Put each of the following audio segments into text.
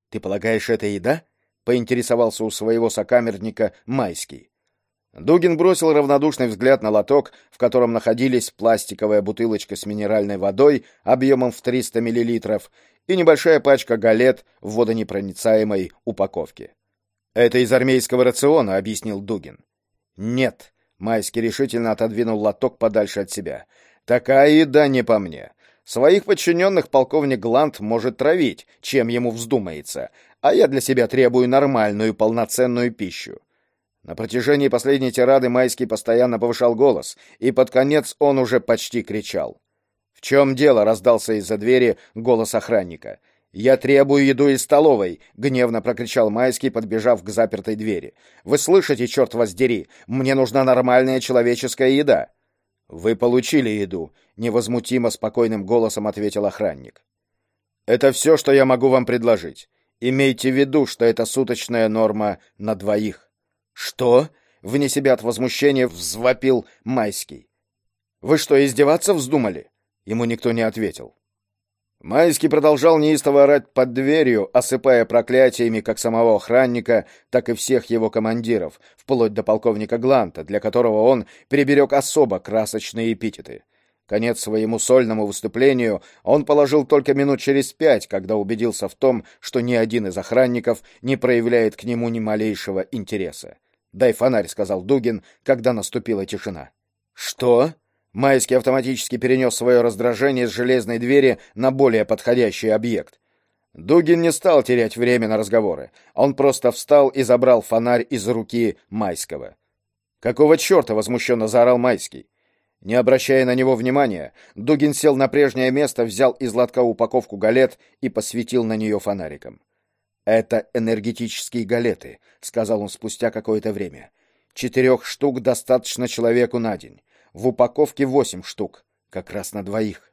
Ты полагаешь, это еда? Поинтересовался у своего сокамерника Майский. Дугин бросил равнодушный взгляд на лоток, в котором находились пластиковая бутылочка с минеральной водой объемом в 300 мл и небольшая пачка галет в водонепроницаемой упаковке. «Это из армейского рациона», — объяснил Дугин. «Нет», — Майский решительно отодвинул лоток подальше от себя. «Такая еда не по мне. Своих подчиненных полковник Гланд может травить, чем ему вздумается, а я для себя требую нормальную полноценную пищу». На протяжении последней тирады Майский постоянно повышал голос, и под конец он уже почти кричал. «В чем дело?» — раздался из-за двери голос охранника. «Я требую еду из столовой!» — гневно прокричал Майский, подбежав к запертой двери. «Вы слышите, черт вас дери? Мне нужна нормальная человеческая еда!» «Вы получили еду!» — невозмутимо спокойным голосом ответил охранник. «Это все, что я могу вам предложить. Имейте в виду, что это суточная норма на двоих». «Что?» — вне себя от возмущения взвопил Майский. «Вы что, издеваться вздумали?» Ему никто не ответил. Майский продолжал неистово орать под дверью, осыпая проклятиями как самого охранника, так и всех его командиров, вплоть до полковника Гланта, для которого он переберег особо красочные эпитеты. Конец своему сольному выступлению он положил только минут через 5, когда убедился в том, что ни один из охранников не проявляет к нему ни малейшего интереса. «Дай фонарь», — сказал Дугин, когда наступила тишина. «Что?» Майский автоматически перенес свое раздражение с железной двери на более подходящий объект. Дугин не стал терять время на разговоры. Он просто встал и забрал фонарь из руки Майского. «Какого черта?» — возмущенно заорал Майский. Не обращая на него внимания, Дугин сел на прежнее место, взял из лотка упаковку галет и посветил на нее фонариком. «Это энергетические галеты», — сказал он спустя какое-то время. 4 штук достаточно человеку на день. В упаковке 8 штук, как раз на двоих».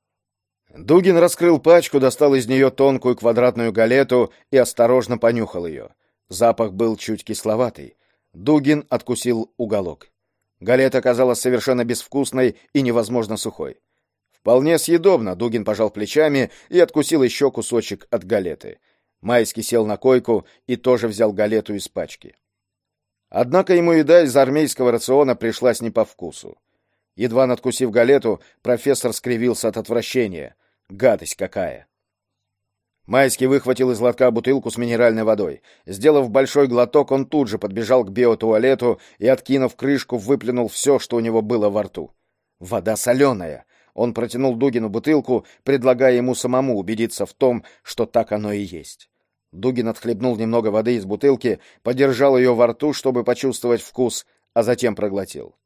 Дугин раскрыл пачку, достал из нее тонкую квадратную галету и осторожно понюхал ее. Запах был чуть кисловатый. Дугин откусил уголок. Галета оказалась совершенно безвкусной и невозможно сухой. «Вполне съедобно», — Дугин пожал плечами и откусил еще кусочек от галеты. Майский сел на койку и тоже взял галету из пачки. Однако ему еда из армейского рациона пришлась не по вкусу. Едва надкусив галету, профессор скривился от отвращения. Гадость какая! Майский выхватил из лотка бутылку с минеральной водой. Сделав большой глоток, он тут же подбежал к биотуалету и, откинув крышку, выплюнул все, что у него было во рту. Вода соленая. Он протянул Дугину бутылку, предлагая ему самому убедиться в том, что так оно и есть. Дугин отхлебнул немного воды из бутылки, подержал ее во рту, чтобы почувствовать вкус, а затем проглотил.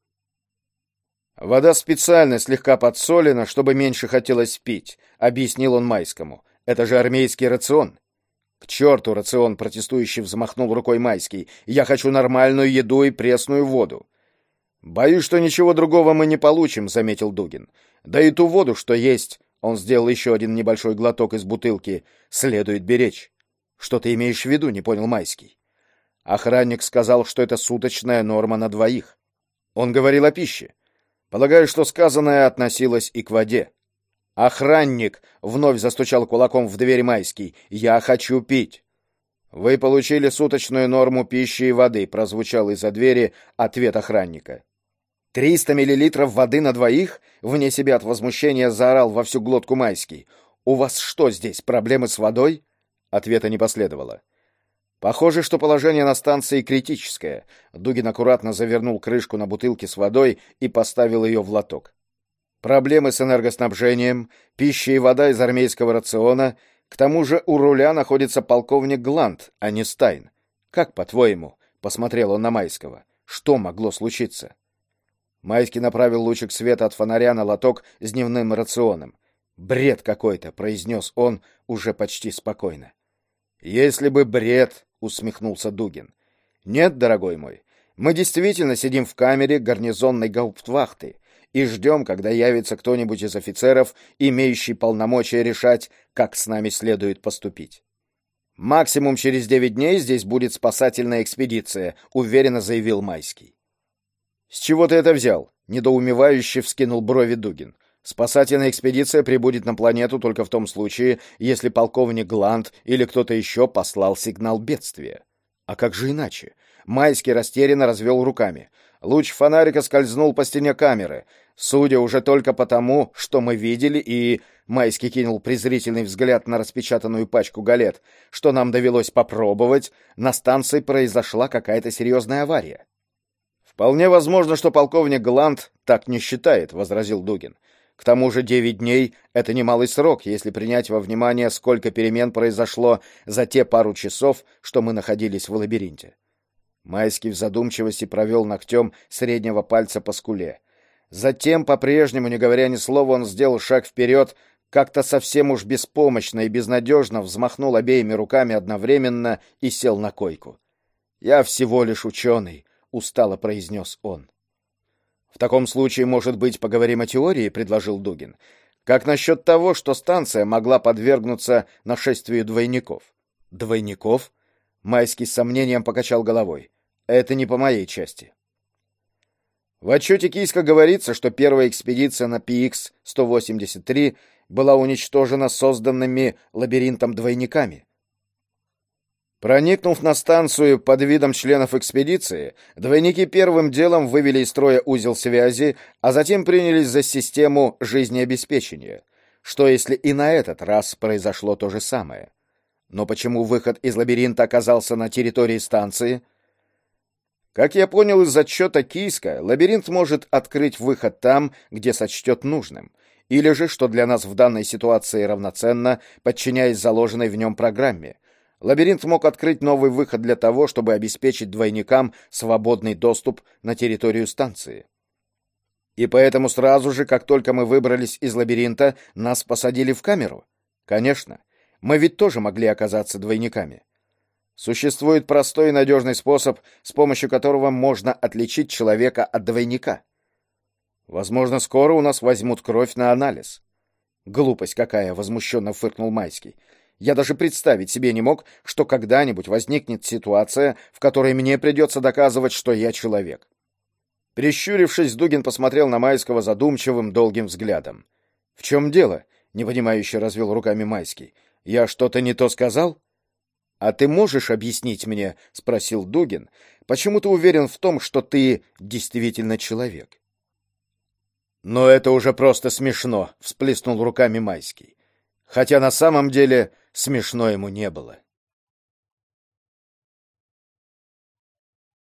«Вода специально слегка подсолена, чтобы меньше хотелось пить», — объяснил он Майскому. «Это же армейский рацион». «К черту рацион!» — протестующий взмахнул рукой Майский. «Я хочу нормальную еду и пресную воду». «Боюсь, что ничего другого мы не получим», — заметил Дугин. «Да и ту воду, что есть», — он сделал еще один небольшой глоток из бутылки, — «следует беречь». «Что ты имеешь в виду?» — не понял Майский. Охранник сказал, что это суточная норма на двоих. Он говорил о пище. Полагаю, что сказанное относилось и к воде. «Охранник!» — вновь застучал кулаком в дверь Майский. «Я хочу пить!» «Вы получили суточную норму пищи и воды», — прозвучал из-за двери ответ охранника. 300 миллилитров воды на двоих?» — вне себя от возмущения заорал во всю глотку Майский. «У вас что здесь, проблемы с водой?» Ответа не последовало. Похоже, что положение на станции критическое. Дугин аккуратно завернул крышку на бутылке с водой и поставил ее в лоток. Проблемы с энергоснабжением, пища и вода из армейского рациона. К тому же у руля находится полковник Гланд, а не Стайн. Как, по-твоему, посмотрел он на Майского, что могло случиться? Майский направил лучик света от фонаря на лоток с дневным рационом. «Бред какой-то», — произнес он уже почти спокойно. «Если бы бред», — усмехнулся Дугин. «Нет, дорогой мой, мы действительно сидим в камере гарнизонной гауптвахты и ждем, когда явится кто-нибудь из офицеров, имеющий полномочия решать, как с нами следует поступить. Максимум через 9 дней здесь будет спасательная экспедиция», — уверенно заявил Майский. «С чего ты это взял?» — недоумевающе вскинул брови Дугин. Спасательная экспедиция прибудет на планету только в том случае, если полковник Гланд или кто-то еще послал сигнал бедствия. А как же иначе? Майский растерянно развел руками. Луч фонарика скользнул по стене камеры. Судя уже только по тому, что мы видели, и... Майский кинул презрительный взгляд на распечатанную пачку галет. Что нам довелось попробовать, на станции произошла какая-то серьезная авария. «Вполне возможно, что полковник Гланд так не считает», — возразил Дугин. «К тому же 9 дней — это немалый срок, если принять во внимание, сколько перемен произошло за те пару часов, что мы находились в лабиринте». Майский в задумчивости провел ногтем среднего пальца по скуле. Затем, по-прежнему, не говоря ни слова, он сделал шаг вперед, как-то совсем уж беспомощно и безнадежно взмахнул обеими руками одновременно и сел на койку. «Я всего лишь ученый», — устало произнес он. «В таком случае, может быть, поговорим о теории?» — предложил Дугин. «Как насчет того, что станция могла подвергнуться нашествию двойников?» «Двойников?» — Майский с сомнением покачал головой. «Это не по моей части». В отчете Кийска говорится, что первая экспедиция на PX-183 была уничтожена созданными лабиринтом двойниками. Проникнув на станцию под видом членов экспедиции, двойники первым делом вывели из строя узел связи, а затем принялись за систему жизнеобеспечения. Что если и на этот раз произошло то же самое? Но почему выход из лабиринта оказался на территории станции? Как я понял из отчета Кийска, лабиринт может открыть выход там, где сочтет нужным, или же, что для нас в данной ситуации равноценно, подчиняясь заложенной в нем программе. Лабиринт мог открыть новый выход для того, чтобы обеспечить двойникам свободный доступ на территорию станции. И поэтому сразу же, как только мы выбрались из лабиринта, нас посадили в камеру? Конечно. Мы ведь тоже могли оказаться двойниками. Существует простой и надежный способ, с помощью которого можно отличить человека от двойника. Возможно, скоро у нас возьмут кровь на анализ. Глупость какая, возмущенно фыркнул Майский. Я даже представить себе не мог, что когда-нибудь возникнет ситуация, в которой мне придется доказывать, что я человек. Прищурившись, Дугин посмотрел на Майского задумчивым, долгим взглядом. «В чем дело?» — непонимающе развел руками Майский. «Я что-то не то сказал?» «А ты можешь объяснить мне, — спросил Дугин, — почему ты уверен в том, что ты действительно человек?» «Но это уже просто смешно», — всплеснул руками Майский. Хотя на самом деле смешно ему не было.